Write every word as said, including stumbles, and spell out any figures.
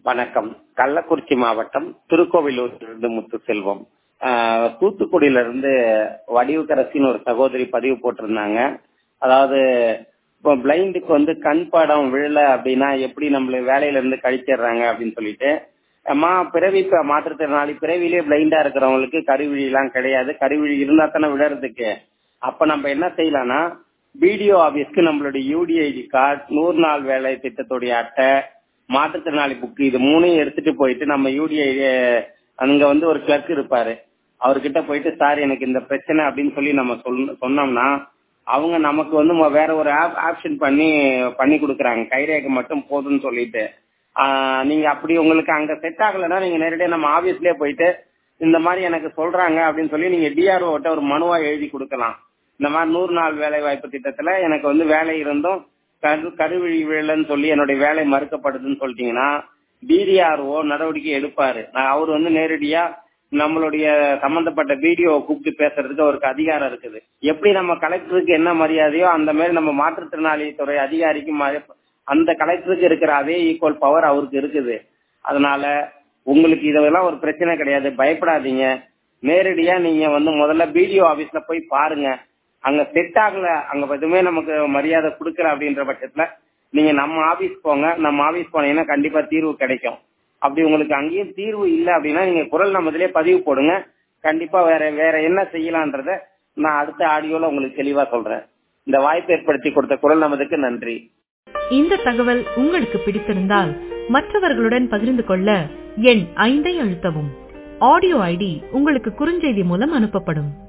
வணக்கம். கள்ளக்குறிச்சி மாவட்டம் திருக்கோவிலூரிலிருந்து முத்துசெல்வம். ஆஹ் தூத்துக்குடியில இருந்து வடிவுக்கரசின்னு ஒரு சகோதரி பதிவு போட்டிருந்தாங்க. அதாவது இப்போ பிளைண்டுக்கு வந்து கண் படம் விழல அப்படின்னா எப்படி நம்மள வேலையில இருந்து கழிச்சிடுறாங்க அப்படின்னு சொல்லிட்டு, அம்மா பிறவி இப்ப மாற்றுத்திறனாளி பிறவிலே பிளைண்டா இருக்கிறவங்களுக்கு கருவிழி எல்லாம் கிடையாது. கருவிழி இருந்தா தானே விழறதுக்கு. அப்ப நம்ம என்ன செய்யலாம்னா, பிடிஓ ஆபீஸ்க்கு நம்மளுடைய யூடிஐடி கார்டு, நூறு நாள் வேலை திட்டத்துடைய அட்டை, மாற்றுத்திறனாளி புக்கு, இது மூணையும் எடுத்துட்டு போயிட்டு நம்ம யூடிஐ அங்க வந்து ஒரு கிளர்க் இருப்பாரு, அவர்கிட்ட போயிட்டு சார் எனக்கு இந்த பிரச்சனை அப்படின்னு சொல்லி நம்ம சொல் சொன்னோம்னா அவங்க நமக்கு வந்து வேற ஒரு ஆப் ஆப்ஷன் பண்ணி பண்ணி கொடுக்குறாங்க. கைரேகை மட்டும் போதும்னு சொல்லிட்டு, ஆஹ் நீங்க அப்படி உங்களுக்கு அங்க செட் ஆகலைன்னா நீங்க நேரடியாக நம்ம ஆபீஸ்லயே போயிட்டு இந்த மாதிரி எனக்கு சொல்றாங்க அப்படின்னு சொல்லி நீங்க டிஆர்ஓ கிட்ட ஒரு மனுவா எழுதி கொடுக்கலாம். இந்த மாதிரி நூறு நாள் வேலை வாய்ப்பு திட்டத்துல எனக்கு வந்து வேலை இருந்தும் கரு கருவிழி விழலன்னு சொல்லி என்னுடைய வேலை மறுக்கப்படுதுன்னு சொல்லிட்டீங்கன்னா டிடிஆர்ஓ நடவடிக்கை எடுப்பாரு. அவர் வந்து நேரடியா நம்மளுடைய சம்பந்தப்பட்ட பிடிஓ கூப்பிட்டு பேசுறதுக்கு அவருக்கு அதிகாரம் இருக்குது. எப்படி நம்ம கலெக்டருக்கு என்ன மரியாதையோ அந்த மாதிரி நம்ம மாற்றுத்திறனாளி துறை அதிகாரிக்கும் அந்த கலெக்டருக்கு இருக்கிற அதே ஈக்குவல் பவர் அவருக்கு இருக்குது. அதனால உங்களுக்கு இதெல்லாம் ஒரு பிரச்சனை கிடையாது, பயப்படாதீங்க. நேரடியா நீங்க வந்து முதல்ல பிடிஓ ஆபீஸ்ல போய் பாருங்க. அங்க செட் ஆகல, அங்க எதுவுமே நமக்கு மரியாதை கொடுக்கல அப்படின்ற பட்சத்துல நீங்க நம்ம ஆபீஸ் போங்க. நம்ம ஆபீஸ் போனீங்கன்னா கண்டிப்பா தீர்வு கிடைக்கும். அப்படி உங்களுக்கு அங்கேயும் தீர்வு இல்லை அப்படின்னா நீங்க குரல் நம்மதிலே பதிவு போடுங்க. கண்டிப்பா வேற வேற என்ன செய்யலான்றத நான் அடுத்த ஆடியோல உங்களுக்கு தெளிவா சொல்றேன். இந்த வாய்ப்பு ஏற்படுத்தி கொடுத்த குரல் நமதுக்கு நன்றி. இந்த தகவல் உங்களுக்கு பிடித்திருந்தால் மற்றவர்களுடன் பகிர்ந்து கொள்ள எண் ஐந்தை அழுத்தவும். ஆடியோ ஐடி உங்களுக்கு குறுஞ்செய்தி மூலம் அனுப்பப்படும்.